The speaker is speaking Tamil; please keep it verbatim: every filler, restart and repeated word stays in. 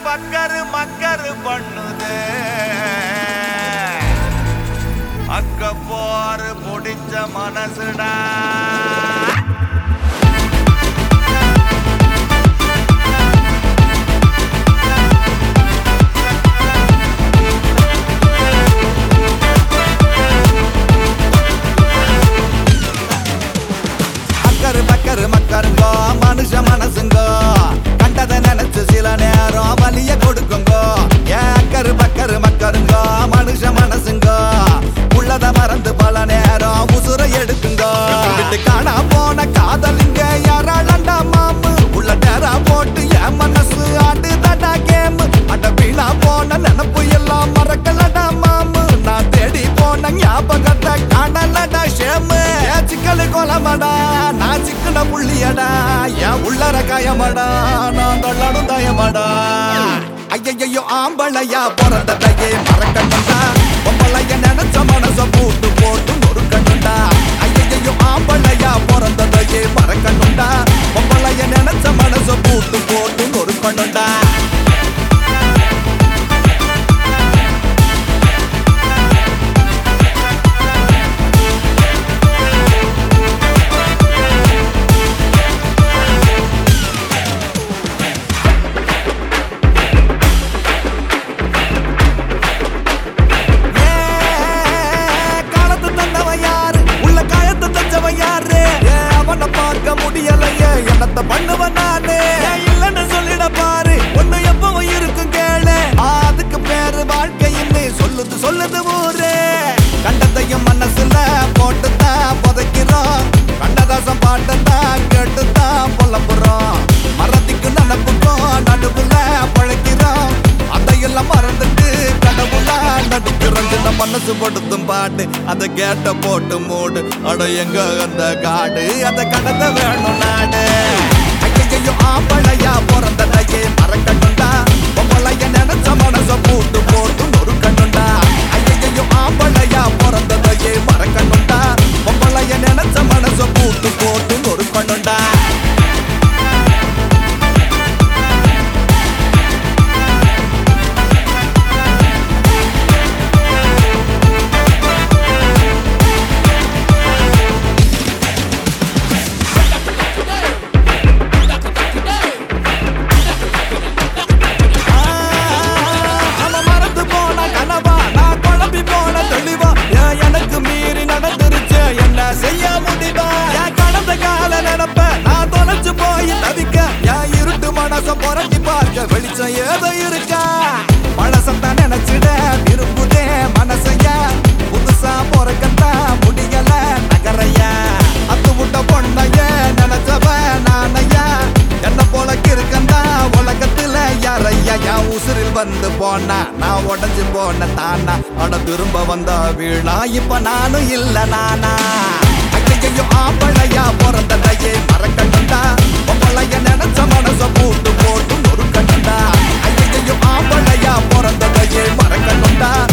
பக்கரு மக்கரு பண்ணுது அக்க போரு புடிச்ச மனசுடா மக்கரு மக்கருங்கோ மனுஷ மனசுங்கோ கண்டதை நினைச்சு சில நேரம் வலிய கொடுக்குங்கோ ஏன் அக்கரு பக்கரு மக்கருங்கோ மனுஷ மனசுங்கோ உள்ளத மறந்து பல நேரம் உசுர எடுக்குங்கோ காணா போன காதலிங்க யாராளண்டா மாமு உள்ள நேரா போட்டு என் மனசு ஆடு தடா கேமு அட வீணா போன நினப்பு எல்லாம் மறக்கலடா மாமு நான் தேடி போன ஞாபகத்தை காணலடா ஷேமு சிக்கலு கொலமடா நான் சிக்கன புள்ளியடா என் உள்ளர காயமடா நான் தொள்ளடும் தயமடா ஐயையோ ஆம்பளையா பிறந்ததையே மறக்கணுண்டா பொம்பளைய நினைச்ச மனச பூட்டு போட்டு நொறுக்கணுண்டா ஐயையோ ஆம்பளையா பிறந்ததையே மறக்கணுண்டா பொம்பளைய நினைச்ச மனச பூட்டு போட்டு நொறுக்கணுண்டா என்னத்த பண்ணுவன் நானு இல்லன்னு சொல்லிட பாரு ஒண்ணு எப்பவும் இருக்கும் கேளு அதுக்கு பேரு வாழ்க்கைன்னு சொல்லுது சொல்லுது ஊரு கண்டதையும் மனசுல போட்டுதான் புதைக்கிறோம் கண்டதாசம் பாட்டுதான் கேட்டுதான் புலம்புறோம் மறதிக்கு நினப்புக்கும் நடுவுல பழைக்கிறோம் அதையெல்லாம் மறந்துட்டு கடவுளா நடிக்கிறோம் சின்ன மனசு படுத்தும் பாட்டு அதை கேட்ட போட்டு மூடு அட எங்க அந்த காடு அதை கடத்த வேணும் நாடு ஐயையோ ஆம்பளையா பிறந்ததையே மறக்கணுண்டா பொம்பளைய நினைச்ச மனச பூட்டு போட்டு நொறுக்கணுண்டா ஐயையோ ஆம்பளையா பிறந்ததையே மறக்கணுண்டா பொம்பளைய நினைச்ச மனச பூட்டு போட்டு நொறுக்கணுண்டா செய்ய முடிவா என் கடந்த கால நினப்ப நான் தொலைச்சு போய் தவிக்க என் இருட்டு மனச புரட்டி பார்க்க வெளிச்சம் ஏதோ இருக்கா பழசத்தான் நினைச்சிட விரும்புதே மனசையா புதுசா பிறக்கத்தா முடியல நகரையா அத்து விட்ட பொண்ணைய நினைச்சவ நானையா என்ன போல இருக்கந்தா உலகத்துல யாரையா என் உசுரில் வந்து போனா நான் உடஞ்சு போன தானா அட திரும்ப வந்தா வீணா இப்ப நானும் இல்ல நானா ஐயையோ ஆம்பளையா பிறந்ததையே மறக்கணுண்டா பொம்பளைய நினைச்ச மனச பூட்டு போட்டு நொறுக்கணுண்டா ஐயையோ ஆம்பளையா பிறந்ததையே மறக்கணுண்டா